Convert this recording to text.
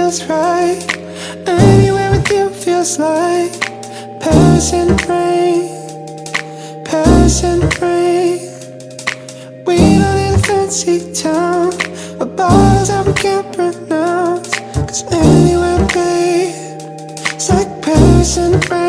feels right. Anywhere with you feels like Paris in the rain, Paris in the rain. We don't need a fancy town or bottles that we can't pronounce. 'Cause anywhere, babe, it's like Paris in the rain.